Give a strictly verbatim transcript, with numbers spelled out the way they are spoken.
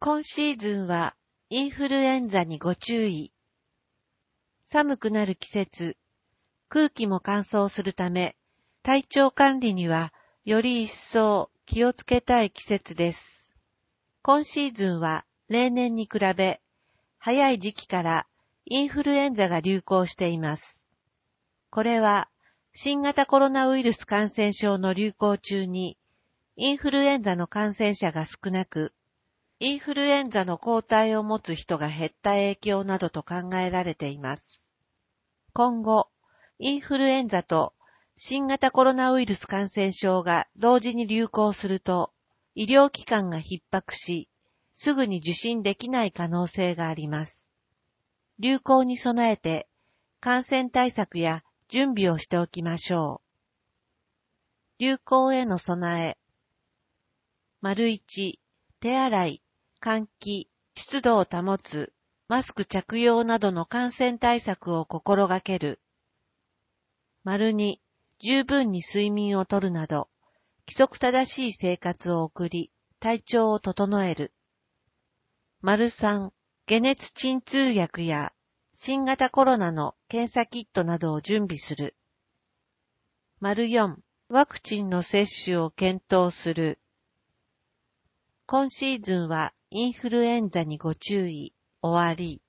今シーズンはインフルエンザにご注意。寒くなる季節、空気も乾燥するため、体調管理にはより一層気をつけたい季節です。今シーズンは例年に比べ、早い時期からインフルエンザが流行しています。これは新型コロナウイルス感染症の流行中に、インフルエンザの感染者が少なく、インフルエンザの抗体を持つ人が減った影響などと考えられています。今後、インフルエンザと新型コロナウイルス感染症が同時に流行すると、医療機関が逼迫し、すぐに受診できない可能性があります。流行に備えて、感染対策や準備をしておきましょう。流行への備え。丸一、手洗い、換気、湿度を保つ、マスク着用などの感染対策を心がける。丸二、十分に睡眠をとるなど、規則正しい生活を送り、体調を整える。丸三、解熱鎮痛薬や新型コロナの検査キットなどを準備する。丸四、ワクチンの接種を検討する。今シーズンはインフルエンザにご注意、終わり。